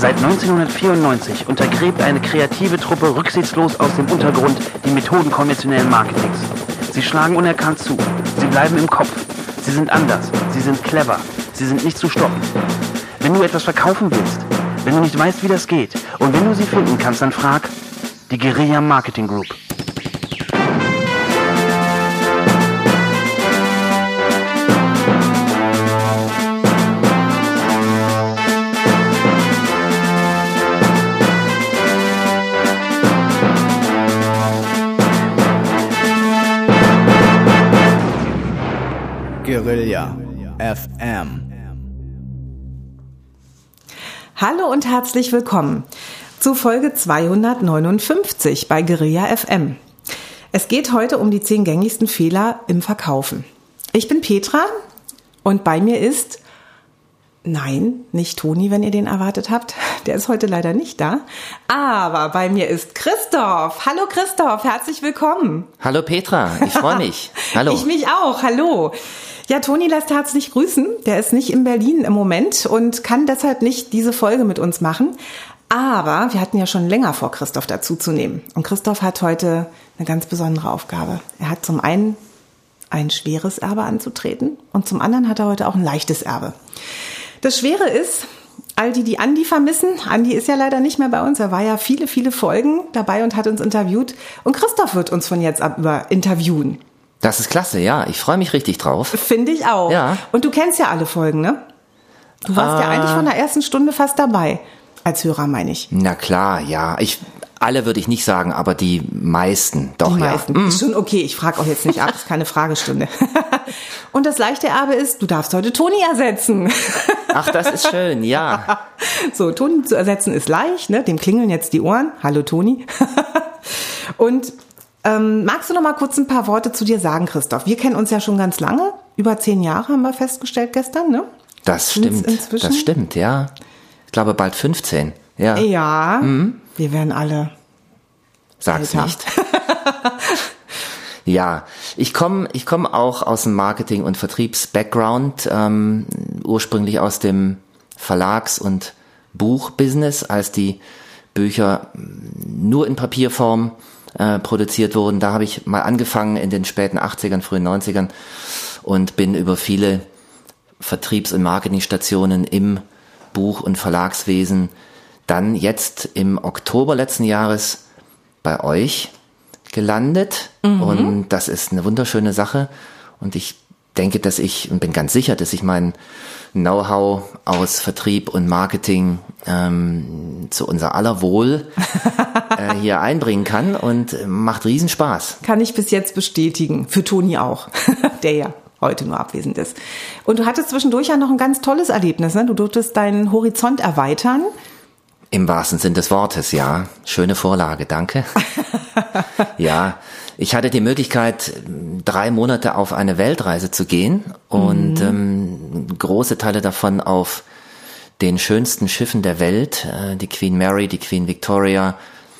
Seit 1994 untergräbt eine kreative Truppe rücksichtslos aus dem Untergrund die Methoden konventionellen Marketings. Sie schlagen unerkannt zu. Sie bleiben im Kopf. Sie sind anders. Sie sind clever. Sie sind nicht zu stoppen. Wenn du etwas verkaufen willst, wenn du nicht weißt, wie das geht und wenn du sie finden kannst, dann frag die Guerilla Marketing Group. Guerilla FM. Hallo und herzlich willkommen zu Folge 259 bei Guerilla FM. Es geht heute um die 10 gängigsten Fehler im Verkaufen. Ich bin Petra und bei mir ist, nein, nicht Toni, wenn ihr den erwartet habt. Der ist heute leider nicht da. Aber bei mir ist Christoph. Hallo Christoph, herzlich willkommen. Hallo Petra, ich freue mich. Hallo. Ich mich auch, hallo. Ja, Toni lässt herzlich grüßen. Der ist nicht in Berlin im Moment und kann deshalb nicht diese Folge mit uns machen. Aber wir hatten ja schon länger vor, Christoph dazu zu nehmen. Und Christoph hat heute eine ganz besondere Aufgabe. Er hat zum einen ein schweres Erbe anzutreten und zum anderen hat er heute auch ein leichtes Erbe. Das Schwere ist, all die Andi vermissen, Andi ist ja leider nicht mehr bei uns, er war ja viele, viele Folgen dabei und hat uns interviewt. Und Christoph wird uns von jetzt ab über interviewen. Das ist klasse, ja. Ich freue mich richtig drauf. Finde ich auch. Ja. Und du kennst ja alle Folgen, ne? Du warst ja eigentlich von der ersten Stunde fast dabei. Als Hörer, meine ich. Na klar, ja. Alle würde ich nicht sagen, aber die meisten, doch, die ja. Meisten. Ist schon okay, ich frage auch jetzt nicht ab, ist keine Fragestunde. Und das leichte Erbe ist, du darfst heute Toni ersetzen. Ach, das ist schön, ja. So, Toni zu ersetzen ist leicht, ne? Dem klingeln jetzt die Ohren. Hallo Toni. Und magst du noch mal kurz ein paar Worte zu dir sagen, Christoph? Wir kennen uns ja schon ganz lange. Über 10 Jahre haben wir festgestellt gestern, ne? Das stimmt, ja. Ich glaube bald 15, ja. Ja, wir werden alle Sag's älter. nicht. Ja, ich komm auch aus dem Marketing- und Vertriebs-Background, ursprünglich aus dem Verlags- und Buchbusiness, als die Bücher nur in Papierform produziert wurden. Da habe ich mal angefangen in den späten 80ern, frühen 90ern und bin über viele Vertriebs- und Marketingstationen im Buch- und Verlagswesen dann jetzt im Oktober letzten Jahres bei euch gelandet. Und das ist eine wunderschöne Sache. Und ich denke, und bin ganz sicher, dass ich mein Know-how aus Vertrieb und Marketing zu unser aller Wohl hier einbringen kann und macht Riesenspaß. Kann ich bis jetzt bestätigen. Für Toni auch, der ja heute nur abwesend ist. Und du hattest zwischendurch ja noch ein ganz tolles Erlebnis, ne? Du durftest deinen Horizont erweitern. Im wahrsten Sinn des Wortes, ja. Schöne Vorlage, danke. Ja, ich hatte die Möglichkeit, 3 Monate auf eine Weltreise zu gehen und große Teile davon auf den schönsten Schiffen der Welt, die Queen Mary, die Queen Victoria,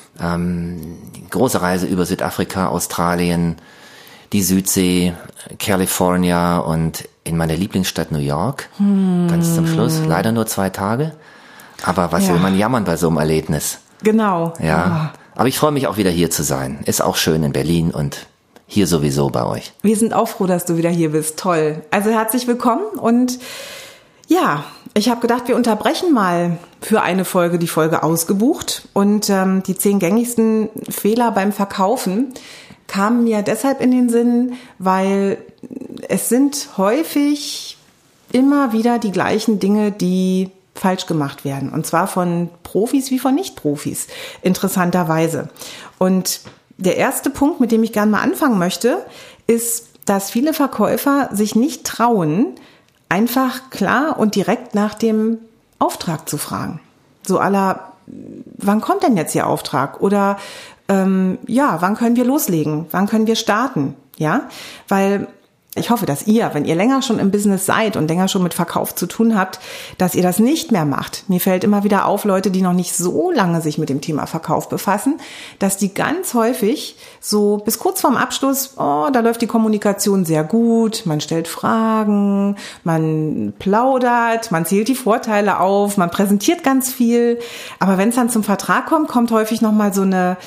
große Reise über Südafrika, Australien, die Südsee, California und in meine Lieblingsstadt New York, ganz zum Schluss, leider nur 2 Tage. Aber was will man jammern bei so einem Erlebnis? Genau. Ja. Aber ich freue mich auch wieder hier zu sein. Ist auch schön in Berlin und hier sowieso bei euch. Wir sind auch froh, dass du wieder hier bist. Toll. Also herzlich willkommen und ja, ich habe gedacht, wir unterbrechen mal für eine Folge die Folge ausgebucht und die 10 gängigsten Fehler beim Verkaufen kamen mir deshalb in den Sinn, weil es sind häufig immer wieder die gleichen Dinge, die falsch gemacht werden. Und zwar von Profis wie von Nicht-Profis, interessanterweise. Und der erste Punkt, mit dem ich gerne mal anfangen möchte, ist, dass viele Verkäufer sich nicht trauen, einfach klar und direkt nach dem Auftrag zu fragen. So à la, wann kommt denn jetzt Ihr Auftrag? Oder wann können wir loslegen? Wann können wir starten? Ja, weil ich hoffe, dass ihr, wenn ihr länger schon im Business seid und länger schon mit Verkauf zu tun habt, dass ihr das nicht mehr macht. Mir fällt immer wieder auf, Leute, die noch nicht so lange sich mit dem Thema Verkauf befassen, dass die ganz häufig so bis kurz vorm Abschluss, da läuft die Kommunikation sehr gut, man stellt Fragen, man plaudert, man zählt die Vorteile auf, man präsentiert ganz viel. Aber wenn es dann zum Vertrag kommt, kommt häufig nochmal so eine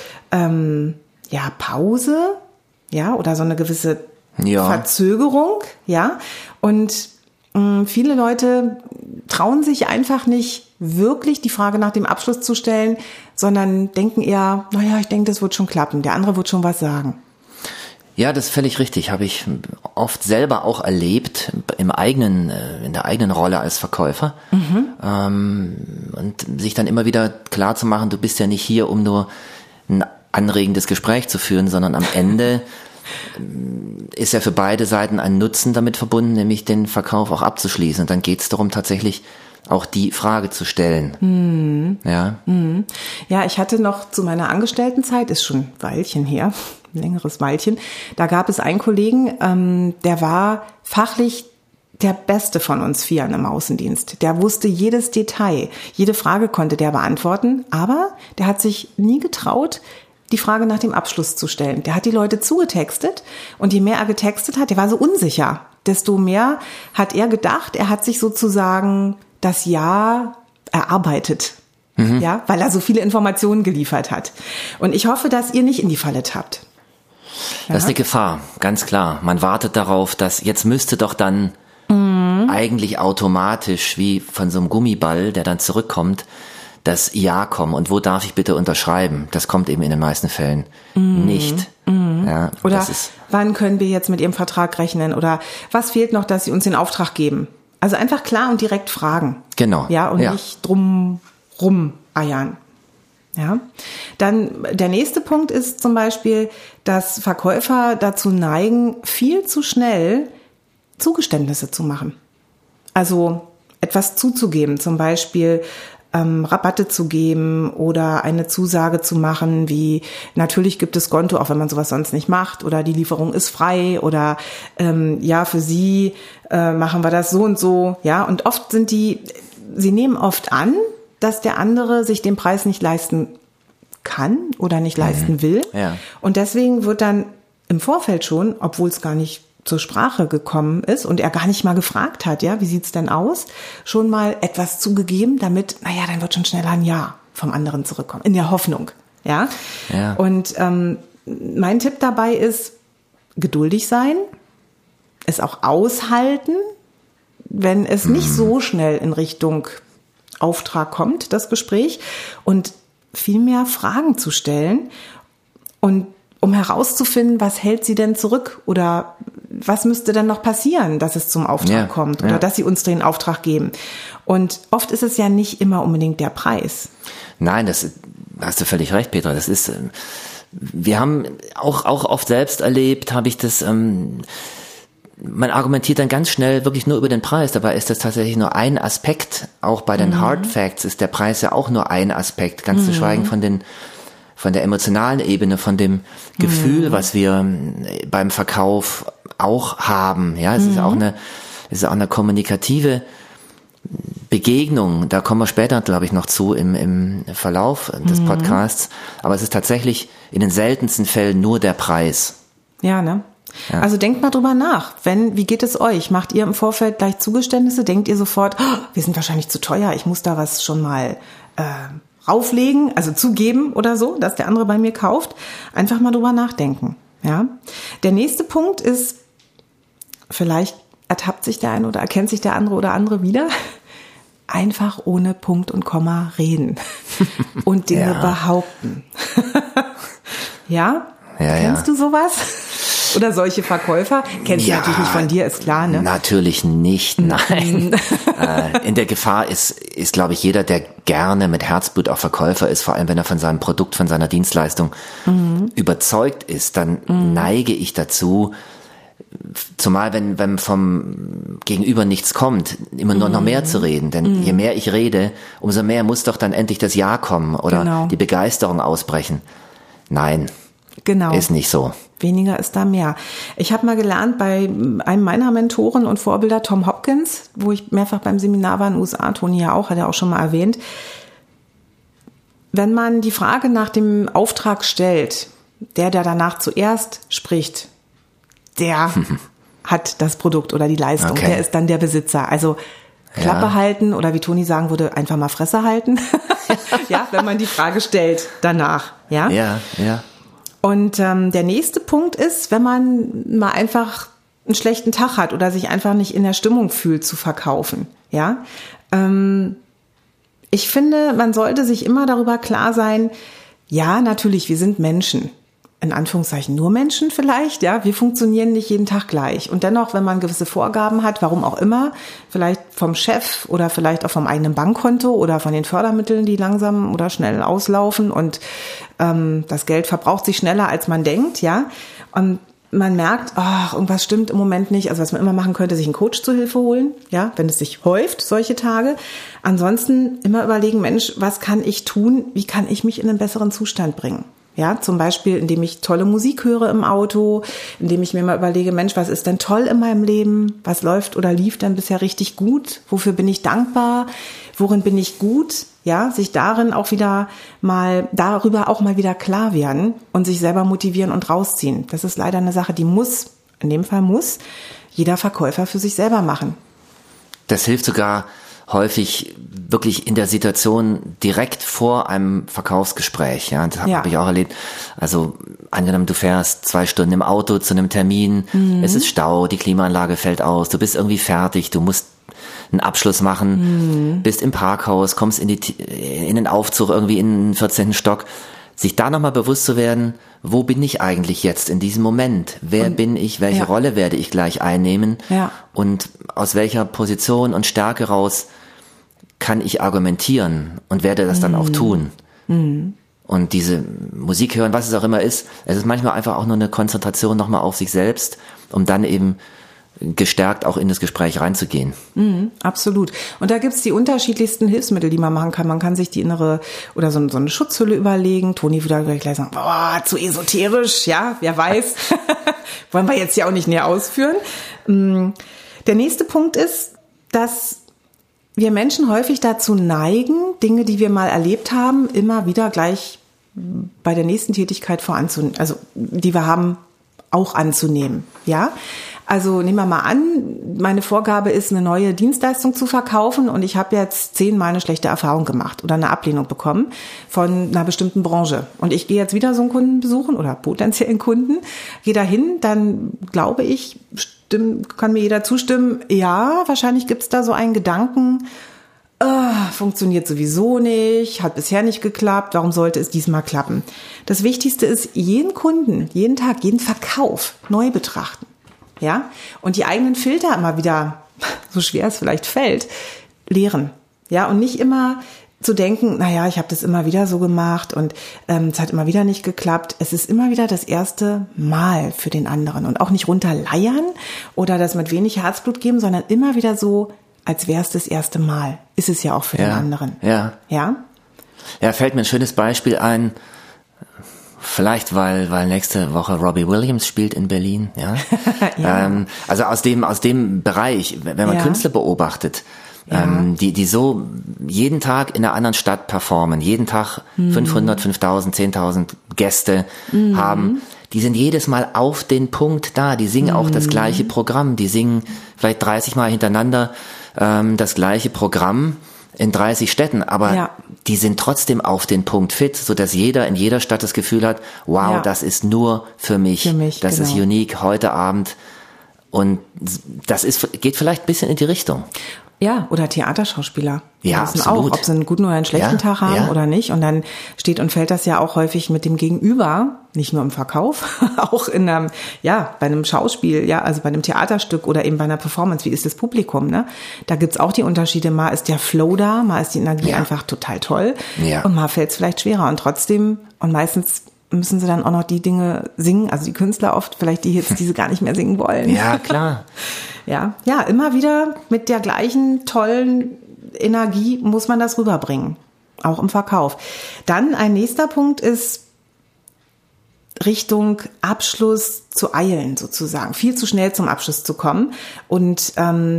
Pause, ja, oder so eine gewisse Verzögerung, ja. Und viele Leute trauen sich einfach nicht wirklich die Frage nach dem Abschluss zu stellen, sondern denken eher, ich denke, das wird schon klappen, der andere wird schon was sagen. Ja, das ist völlig richtig. Habe ich oft selber auch erlebt, in der eigenen Rolle als Verkäufer. Und sich dann immer wieder klar zu machen, du bist ja nicht hier, um nur ein anregendes Gespräch zu führen, sondern am Ende ist ja für beide Seiten ein Nutzen damit verbunden, nämlich den Verkauf auch abzuschließen. Und dann geht es darum, tatsächlich auch die Frage zu stellen. Ja, ich hatte noch zu meiner Angestelltenzeit, ist schon ein Weilchen her, ein längeres Weilchen, da gab es einen Kollegen, der war fachlich der Beste von uns Vieren im Außendienst. Der wusste jedes Detail, jede Frage konnte der beantworten, aber der hat sich nie getraut, die Frage nach dem Abschluss zu stellen. Der hat die Leute zugetextet und je mehr er getextet hat, der war so unsicher, desto mehr hat er gedacht, er hat sich sozusagen das Ja erarbeitet, ja, weil er so viele Informationen geliefert hat. Und ich hoffe, dass ihr nicht in die Falle tappt. Ja? Das ist eine Gefahr, ganz klar. Man wartet darauf, dass jetzt müsste doch dann eigentlich automatisch, wie von so einem Gummiball, der dann zurückkommt, das Ja kommen. Und wo darf ich bitte unterschreiben? Das kommt eben in den meisten Fällen nicht. Ja, oder wann können wir jetzt mit Ihrem Vertrag rechnen? Oder was fehlt noch, dass Sie uns den Auftrag geben? Also einfach klar und direkt fragen. Genau. Ja, und nicht drum eiern. Ja. Dann der nächste Punkt ist zum Beispiel, dass Verkäufer dazu neigen, viel zu schnell Zugeständnisse zu machen. Also etwas zuzugeben, zum Beispiel Rabatte zu geben oder eine Zusage zu machen, wie natürlich gibt es Konto, auch wenn man sowas sonst nicht macht, oder die Lieferung ist frei oder für Sie machen wir das so und so. Ja, und oft sie nehmen oft an, dass der andere sich den Preis nicht leisten kann oder nicht leisten will. Ja. Und deswegen wird dann im Vorfeld schon, obwohl es gar nicht zur Sprache gekommen ist und er gar nicht mal gefragt hat, ja, wie sieht's denn aus, schon mal etwas zugegeben, damit, dann wird schon schneller ein Ja vom anderen zurückkommen, in der Hoffnung, ja. Und mein Tipp dabei ist, geduldig sein, es auch aushalten, wenn es nicht so schnell in Richtung Auftrag kommt, das Gespräch, und viel mehr Fragen zu stellen und um herauszufinden, was hält sie denn zurück oder was müsste denn noch passieren, dass es zum Auftrag kommt oder dass sie uns den Auftrag geben. Und oft ist es ja nicht immer unbedingt der Preis. Nein, das hast du völlig recht, Petra. Das ist, wir haben auch oft selbst erlebt, habe ich das, man argumentiert dann ganz schnell wirklich nur über den Preis. Dabei ist das tatsächlich nur ein Aspekt. Auch bei den Hard Facts ist der Preis ja auch nur ein Aspekt. Ganz zu schweigen von der emotionalen Ebene, von dem Gefühl, was wir beim Verkauf auch haben. Ja, es ist auch eine kommunikative Begegnung. Da kommen wir später, glaube ich, noch zu im Verlauf des Podcasts. Aber es ist tatsächlich in den seltensten Fällen nur der Preis. Ja, ne? Ja. Also denkt mal drüber nach. Wie geht es euch? Macht ihr im Vorfeld gleich Zugeständnisse? Denkt ihr sofort, wir sind wahrscheinlich zu teuer, ich muss da was schon mal rauflegen, also zugeben oder so, dass der andere bei mir kauft? Einfach mal drüber nachdenken. Ja. Der nächste Punkt ist, vielleicht ertappt sich der eine oder erkennt sich der andere oder andere wieder, einfach ohne Punkt und Komma reden und Dinge behaupten. Ja? Kennst du sowas? Oder solche Verkäufer? Kennst du natürlich nicht von dir, ist klar, ne? Natürlich nicht, nein. In der Gefahr ist, glaube ich, jeder, der gerne mit Herzblut auch Verkäufer ist, vor allem wenn er von seinem Produkt, von seiner Dienstleistung überzeugt ist, dann neige ich dazu, zumal wenn vom Gegenüber nichts kommt, immer nur noch mehr zu reden. Denn je mehr ich rede, umso mehr muss doch dann endlich das Ja kommen oder die Begeisterung ausbrechen. Nein. Genau. ist nicht so. Weniger ist da mehr. Ich habe mal gelernt bei einem meiner Mentoren und Vorbilder, Tom Hopkins, wo ich mehrfach beim Seminar war in den USA, Toni ja auch, hat er auch schon mal erwähnt. Wenn man die Frage nach dem Auftrag stellt, der danach zuerst spricht, der hat das Produkt oder die Leistung, Okay. der ist dann der Besitzer. Also Klappe halten oder wie Toni sagen würde, einfach mal Fresse halten. Ja, wenn man die Frage stellt danach. Ja. Ja. Und der nächste Punkt ist, wenn man mal einfach einen schlechten Tag hat oder sich einfach nicht in der Stimmung fühlt, zu verkaufen. Ja, ich finde, man sollte sich immer darüber klar sein, ja, natürlich, wir sind Menschen. In Anführungszeichen nur Menschen vielleicht, ja, wir funktionieren nicht jeden Tag gleich. Und dennoch, wenn man gewisse Vorgaben hat, warum auch immer, vielleicht vom Chef oder vielleicht auch vom eigenen Bankkonto oder von den Fördermitteln, die langsam oder schnell auslaufen und das Geld verbraucht sich schneller, als man denkt, ja. Und man merkt, irgendwas stimmt im Moment nicht. Also was man immer machen könnte, sich einen Coach zur Hilfe holen, ja, wenn es sich häuft, solche Tage. Ansonsten immer überlegen, Mensch, was kann ich tun? Wie kann ich mich in einen besseren Zustand bringen? Ja, zum Beispiel, indem ich tolle Musik höre im Auto, indem ich mir mal überlege, Mensch, was ist denn toll in meinem Leben? Was läuft oder lief denn bisher richtig gut? Wofür bin ich dankbar? Worin bin ich gut? Ja, sich darin auch wieder darüber auch mal wieder klar werden und sich selber motivieren und rausziehen. Das ist leider eine Sache, die in dem Fall muss jeder Verkäufer für sich selber machen. Das hilft sogar häufig wirklich in der Situation direkt vor einem Verkaufsgespräch. Ja, das habe ich auch erlebt. Also angenommen, du fährst 2 Stunden im Auto zu einem Termin, es ist Stau, die Klimaanlage fällt aus, du bist irgendwie fertig, du musst einen Abschluss machen, bist im Parkhaus, kommst in den Aufzug irgendwie in den 14. Stock. Sich da nochmal bewusst zu werden, wo bin ich eigentlich jetzt in diesem Moment? Wer bin ich? Welche Rolle werde ich gleich einnehmen? Ja. Und aus welcher Position und Stärke raus kann ich argumentieren und werde das dann auch tun? Und diese Musik hören, was es auch immer ist, es ist manchmal einfach auch nur eine Konzentration nochmal auf sich selbst, um dann eben gestärkt auch in das Gespräch reinzugehen. Absolut. Und da gibt's die unterschiedlichsten Hilfsmittel, die man machen kann. Man kann sich die innere oder so eine Schutzhülle überlegen. Toni würde gleich sagen, zu esoterisch, ja, wer weiß. Wollen wir jetzt ja auch nicht näher ausführen. Der nächste Punkt ist, dass wir Menschen häufig dazu neigen, Dinge, die wir mal erlebt haben, immer wieder gleich bei der nächsten Tätigkeit die wir haben, auch anzunehmen, ja. Also nehmen wir mal an, meine Vorgabe ist, eine neue Dienstleistung zu verkaufen und ich habe jetzt 10-mal eine schlechte Erfahrung gemacht oder eine Ablehnung bekommen von einer bestimmten Branche. Und ich gehe jetzt wieder so einen Kunden besuchen oder potenziellen Kunden, gehe dahin, dann glaube ich, kann mir jeder zustimmen, ja, wahrscheinlich gibt's da so einen Gedanken, funktioniert sowieso nicht, hat bisher nicht geklappt, warum sollte es diesmal klappen? Das Wichtigste ist, jeden Kunden, jeden Tag, jeden Verkauf neu betrachten. Ja, und die eigenen Filter immer wieder, so schwer es vielleicht fällt, leeren. Ja, und nicht immer zu denken, naja, ich habe das immer wieder so gemacht und es hat immer wieder nicht geklappt. Es ist immer wieder das erste Mal für den anderen und auch nicht runterleiern oder das mit wenig Herzblut geben, sondern immer wieder so, als wäre es das erste Mal. Ist es ja auch für den anderen. Ja. Ja, fällt mir ein schönes Beispiel ein. Vielleicht, weil nächste Woche Robbie Williams spielt in Berlin, ja. Also aus dem Bereich, wenn man Künstler beobachtet, die so jeden Tag in einer anderen Stadt performen, jeden Tag 500, 5000, 10.000 Gäste haben, die sind jedes Mal auf den Punkt da, die singen auch das gleiche Programm, die singen vielleicht 30 Mal hintereinander das gleiche Programm in 30 Städten, aber die sind trotzdem auf den Punkt fit, so dass jeder in jeder Stadt das Gefühl hat, wow, das ist nur für mich, das ist unique heute Abend und das geht vielleicht ein bisschen in die Richtung. Ja, oder Theaterschauspieler. Ja, wissen absolut. auch, ob sie einen guten oder einen schlechten Tag haben oder nicht. Und dann steht und fällt das ja auch häufig mit dem Gegenüber, nicht nur im Verkauf, auch in einem, bei einem Schauspiel, also bei einem Theaterstück oder eben bei einer Performance. Wie ist das Publikum, ne? Da gibt's auch die Unterschiede. Mal ist der Flow da, mal ist die Energie einfach total toll. Ja. Und mal fällt's vielleicht schwerer. Und trotzdem, und meistens müssen sie dann auch noch die Dinge singen, also die Künstler oft, vielleicht die Hits, die sie gar nicht mehr singen wollen. Ja, klar. Ja, immer wieder mit der gleichen tollen Energie muss man das rüberbringen, auch im Verkauf. Dann ein nächster Punkt ist, Richtung Abschluss zu eilen, sozusagen, viel zu schnell zum Abschluss zu kommen und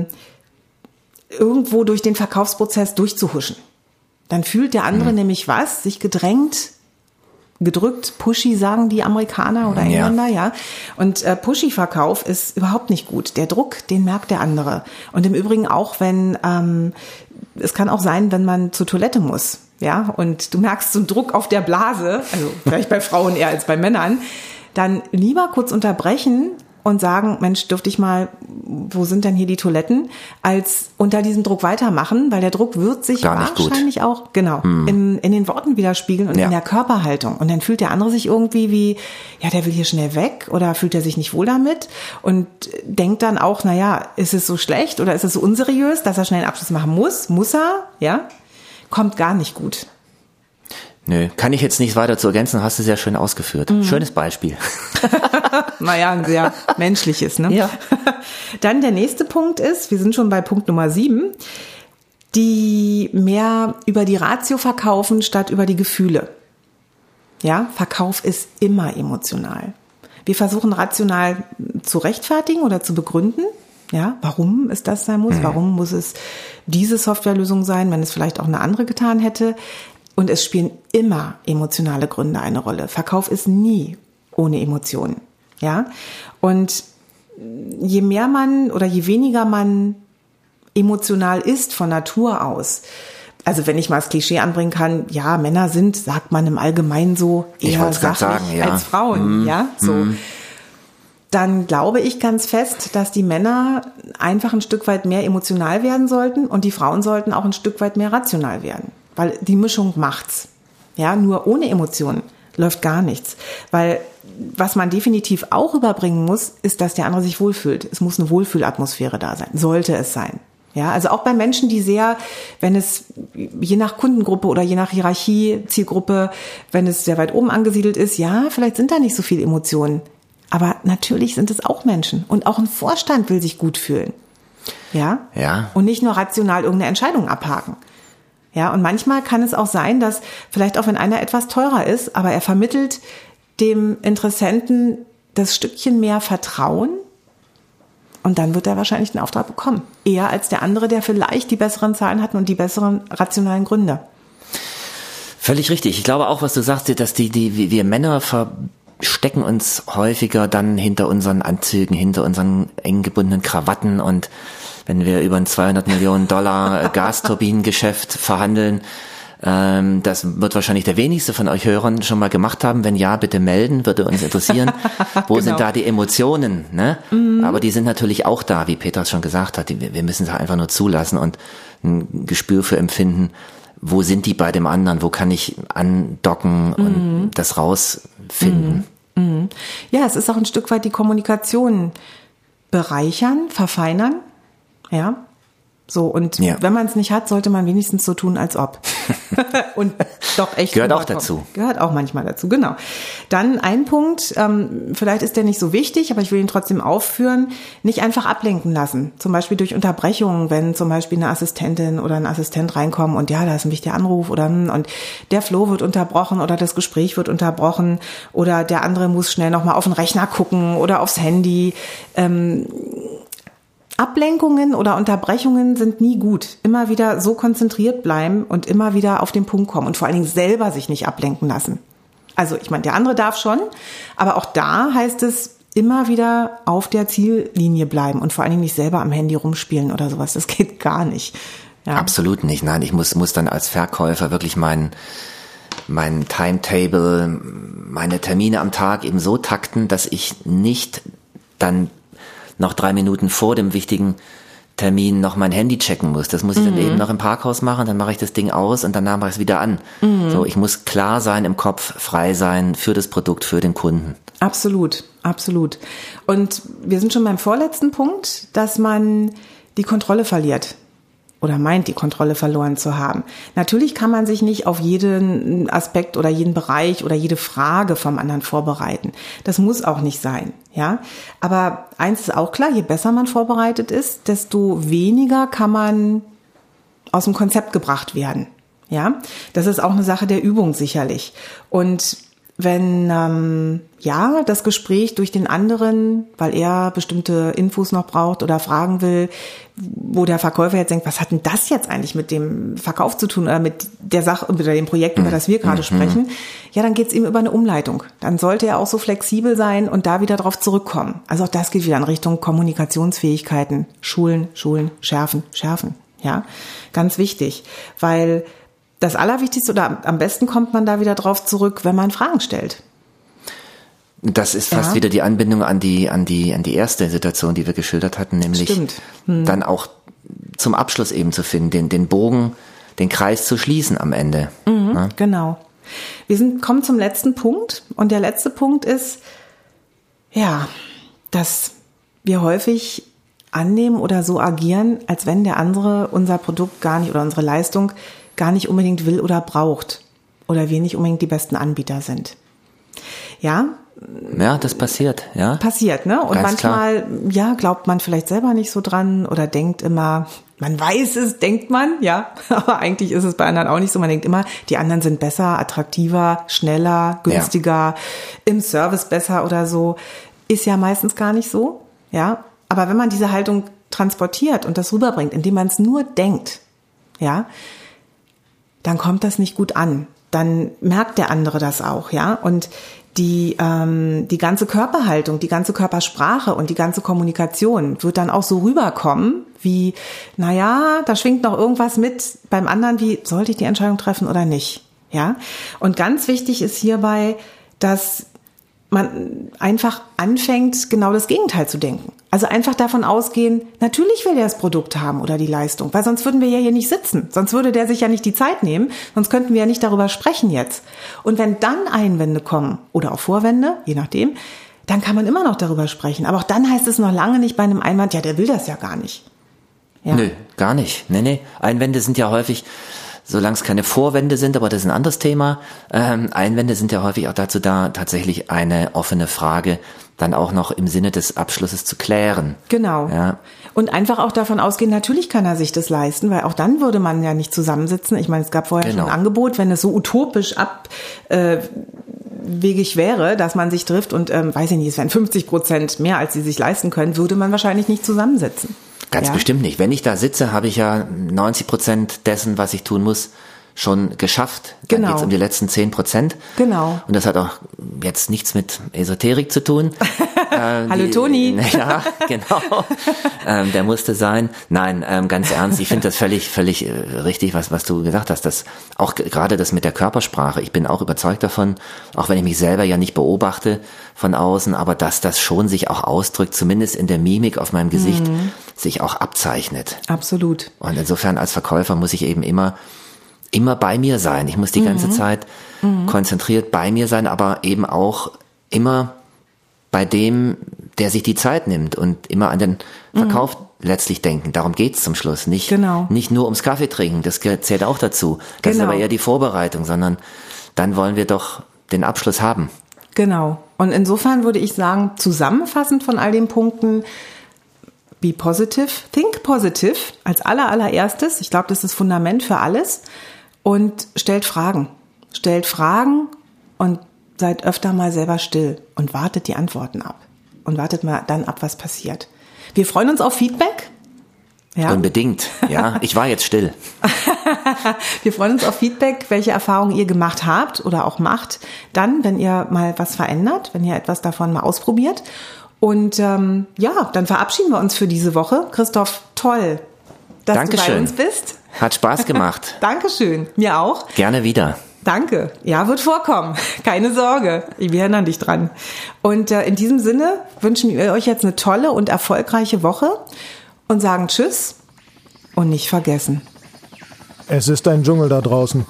irgendwo durch den Verkaufsprozess durchzuhuschen. Dann fühlt der andere nämlich was, sich gedrängt, gedrückt, pushy sagen die Amerikaner oder Engländer, ja. Und Pushy-Verkauf ist überhaupt nicht gut. Der Druck, den merkt der andere. Und im Übrigen auch, wenn, es kann auch sein, wenn man zur Toilette muss, ja, und du merkst so einen Druck auf der Blase, also vielleicht bei Frauen eher als bei Männern, dann lieber kurz unterbrechen und sagen, Mensch, dürfte ich mal, wo sind denn hier die Toiletten, als unter diesem Druck weitermachen, weil der Druck wird sich wahrscheinlich auch, in den Worten widerspiegeln und in der Körperhaltung. Und dann fühlt der andere sich irgendwie wie, ja, der will hier schnell weg oder fühlt er sich nicht wohl damit und denkt dann auch, naja, ist es so schlecht oder ist es so unseriös, dass er schnell einen Abschluss machen muss? Muss er? Ja? Kommt gar nicht gut. Nö, kann ich jetzt nichts weiter zu ergänzen, hast du sehr schön ausgeführt. Schönes Beispiel. Naja, ein sehr menschliches, ne? Ja. Dann der nächste Punkt ist, wir sind schon bei Punkt Nummer 7, die mehr über die Ratio verkaufen statt über die Gefühle. Ja, Verkauf ist immer emotional. Wir versuchen rational zu rechtfertigen oder zu begründen, ja, warum es das sein muss, warum muss es diese Softwarelösung sein, wenn es vielleicht auch eine andere getan hätte. Und es spielen immer emotionale Gründe eine Rolle. Verkauf ist nie ohne Emotionen, ja. Und je mehr man oder je weniger man emotional ist von Natur aus, also wenn ich mal das Klischee anbringen kann, ja, Männer sind, sagt man im Allgemeinen so, eher sachlich als Frauen, ja, so. Dann glaube ich ganz fest, dass die Männer einfach ein Stück weit mehr emotional werden sollten und die Frauen sollten auch ein Stück weit mehr rational werden. Weil die Mischung macht's. Ja, nur ohne Emotionen läuft gar nichts. Weil was man definitiv auch überbringen muss, ist, dass der andere sich wohlfühlt. Es muss eine Wohlfühlatmosphäre da sein. Sollte es sein. Ja, also auch bei Menschen, die sehr, wenn es je nach Kundengruppe oder je nach Hierarchie, Zielgruppe, wenn es sehr weit oben angesiedelt ist, ja, vielleicht sind da nicht so viele Emotionen. Aber natürlich sind es auch Menschen. Und auch ein Vorstand will sich gut fühlen. Ja? Ja. Und nicht nur rational irgendeine Entscheidung abhaken. Ja, und manchmal kann es auch sein, dass vielleicht auch wenn einer etwas teurer ist, aber er vermittelt dem Interessenten das Stückchen mehr Vertrauen und dann wird er wahrscheinlich den Auftrag bekommen. Eher als der andere, der vielleicht die besseren Zahlen hat und die besseren rationalen Gründe. Völlig richtig. Ich glaube auch, was du sagst, dass wir Männer verstecken uns häufiger dann hinter unseren Anzügen, hinter unseren eng gebundenen Krawatten und wenn wir über ein $200 Millionen Gasturbinengeschäft verhandeln, das wird wahrscheinlich der wenigste von euch Hörern schon mal gemacht haben. Wenn ja, bitte melden, würde uns interessieren. Wo sind da die Emotionen? Ne? Aber die sind natürlich auch da, wie Petra schon gesagt hat. Wir müssen es einfach nur zulassen und ein Gespür für empfinden, wo sind die bei dem anderen, wo kann ich andocken und das rausfinden. Ja, es ist auch ein Stück weit die Kommunikation bereichern, verfeinern. Ja, so und wenn man es nicht hat, sollte man wenigstens so tun, als ob. Und doch echt. Gehört auch dazu. Gehört auch manchmal dazu, genau. Dann ein Punkt, vielleicht ist der nicht so wichtig, aber ich will ihn trotzdem aufführen, nicht einfach ablenken lassen. Zum Beispiel durch Unterbrechungen, wenn zum Beispiel eine Assistentin oder ein Assistent reinkommen und ja, da ist ein wichtiger Anruf oder und der Flow wird unterbrochen oder das Gespräch wird unterbrochen oder der andere muss schnell nochmal auf den Rechner gucken oder aufs Handy. Ablenkungen oder Unterbrechungen sind nie gut. Immer wieder so konzentriert bleiben und immer wieder auf den Punkt kommen und vor allen Dingen selber sich nicht ablenken lassen. Also ich meine, der andere darf schon, aber auch da heißt es immer wieder auf der Ziellinie bleiben und vor allen Dingen nicht selber am Handy rumspielen oder sowas. Das geht gar nicht. Ja. Absolut nicht. Nein, ich muss dann als Verkäufer wirklich mein Timetable, meine Termine am Tag eben so takten, dass ich nicht dann noch 3 Minuten vor dem wichtigen Termin noch mein Handy checken muss. Das muss ich dann eben noch im Parkhaus machen, dann mache ich das Ding aus und danach mache ich es wieder an. So, ich muss klar sein im Kopf, frei sein für das Produkt, für den Kunden. Absolut, absolut. Und wir sind schon beim vorletzten Punkt, dass man die Kontrolle verliert. Oder meint, die Kontrolle verloren zu haben. Natürlich kann man sich nicht auf jeden Aspekt oder jeden Bereich oder jede Frage vom anderen vorbereiten. Das muss auch nicht sein, ja. Aber eins ist auch klar, je besser man vorbereitet ist, desto weniger kann man aus dem Konzept gebracht werden, ja. Das ist auch eine Sache der Übung sicherlich. Und wenn das Gespräch durch den anderen, weil er bestimmte Infos noch braucht oder fragen will, wo der Verkäufer jetzt denkt, was hat denn das jetzt eigentlich mit dem Verkauf zu tun oder mit der Sache oder dem Projekt, über das wir gerade sprechen, ja, dann geht's ihm über eine Umleitung. Dann sollte er auch so flexibel sein und da wieder drauf zurückkommen. Also auch das geht wieder in Richtung Kommunikationsfähigkeiten. Schulen, schärfen. Ja, ganz wichtig, weil das Allerwichtigste oder am besten kommt man da wieder drauf zurück, wenn man Fragen stellt. Das ist fast wieder die Anbindung an die erste Situation, die wir geschildert hatten, nämlich dann auch zum Abschluss eben zu finden, den Bogen, den Kreis zu schließen am Ende. Ne? Genau. Wir kommen zum letzten Punkt und der letzte Punkt ist, ja, dass wir häufig annehmen oder so agieren, als wenn der andere unser Produkt gar nicht oder unsere Leistung gar nicht unbedingt will oder braucht oder wir nicht unbedingt die besten Anbieter sind. Ja, das passiert, ja. Passiert, ne? Und ganz manchmal, klar. Glaubt man vielleicht selber nicht so dran oder denkt immer, man weiß es, denkt man, ja. Aber eigentlich ist es bei anderen auch nicht so. Man denkt immer, die anderen sind besser, attraktiver, schneller, günstiger, im Service besser oder so. Ist ja meistens gar nicht so, ja. Aber wenn man diese Haltung transportiert und das rüberbringt, indem man es nur denkt, ja, dann kommt das nicht gut an. Dann merkt der andere das auch, ja. Und die ganze Körperhaltung, die ganze Körpersprache und die ganze Kommunikation wird dann auch so rüberkommen, wie, da schwingt noch irgendwas mit beim anderen, wie, sollte ich die Entscheidung treffen oder nicht, ja. Und ganz wichtig ist hierbei, dass man einfach anfängt, genau das Gegenteil zu denken. Also einfach davon ausgehen, natürlich will der das Produkt haben oder die Leistung, weil sonst würden wir ja hier nicht sitzen. Sonst würde der sich ja nicht die Zeit nehmen, sonst könnten wir ja nicht darüber sprechen jetzt. Und wenn dann Einwände kommen oder auch Vorwände, je nachdem, dann kann man immer noch darüber sprechen. Aber auch dann heißt es noch lange nicht bei einem Einwand, ja, der will das ja gar nicht. Ja. Nö, gar nicht. Nee. Einwände sind ja häufig, solange es keine Vorwände sind, aber das ist ein anderes Thema. Einwände sind ja häufig auch dazu da, tatsächlich eine offene Frage dann auch noch im Sinne des Abschlusses zu klären. Genau. Ja. Und einfach auch davon ausgehen, natürlich kann er sich das leisten, weil auch dann würde man ja nicht zusammensitzen. Ich meine, es gab vorher schon ein Angebot, wenn es so utopisch abwegig wäre, dass man sich trifft und, weiß ich nicht, es wären 50% mehr, als sie sich leisten können, würde man wahrscheinlich nicht zusammensitzen. Ganz bestimmt nicht. Wenn ich da sitze, habe ich ja 90% dessen, was ich tun muss, schon geschafft. Dann geht's um die letzten 10%. Genau. Und das hat auch jetzt nichts mit Esoterik zu tun. Hallo Toni. Ja, genau. Der musste sein. Nein, ganz ernst. Ich finde das völlig richtig, was du gesagt hast. Das auch gerade das mit der Körpersprache. Ich bin auch überzeugt davon, auch wenn ich mich selber ja nicht beobachte von außen, aber dass das schon sich auch ausdrückt, zumindest in der Mimik auf meinem Gesicht, sich auch abzeichnet. Absolut. Und insofern als Verkäufer muss ich eben immer bei mir sein. Ich muss die ganze Zeit konzentriert bei mir sein, aber eben auch immer bei dem, der sich die Zeit nimmt und immer an den Verkauf letztlich denken. Darum geht's zum Schluss. Nicht nur ums Kaffee trinken, das zählt auch dazu. Das ist aber eher die Vorbereitung, sondern dann wollen wir doch den Abschluss haben. Genau. Und insofern würde ich sagen, zusammenfassend von all den Punkten, be positive, think positive als allererstes. Ich glaube, das ist das Fundament für alles. Und stellt Fragen. Stellt Fragen und seid öfter mal selber still und wartet die Antworten ab. Und wartet mal dann ab, was passiert. Wir freuen uns auf Feedback. Ja? Unbedingt, ja. Ich war jetzt still. Wir freuen uns auf Feedback, welche Erfahrungen ihr gemacht habt oder auch macht. Dann, wenn ihr mal was verändert, wenn ihr etwas davon mal ausprobiert. Und dann verabschieden wir uns für diese Woche. Christoph, toll, dass Dankeschön. Du bei uns bist. Hat Spaß gemacht. Dankeschön, mir auch. Gerne wieder. Danke. Ja, wird vorkommen. Keine Sorge. Wir erinnern dich dran. Und in diesem Sinne wünschen wir euch jetzt eine tolle und erfolgreiche Woche und sagen Tschüss und nicht vergessen. Es ist ein Dschungel da draußen.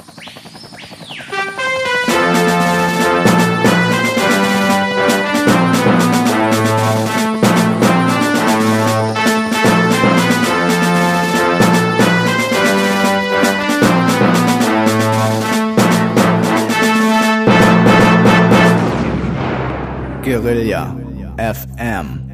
Guerilla FM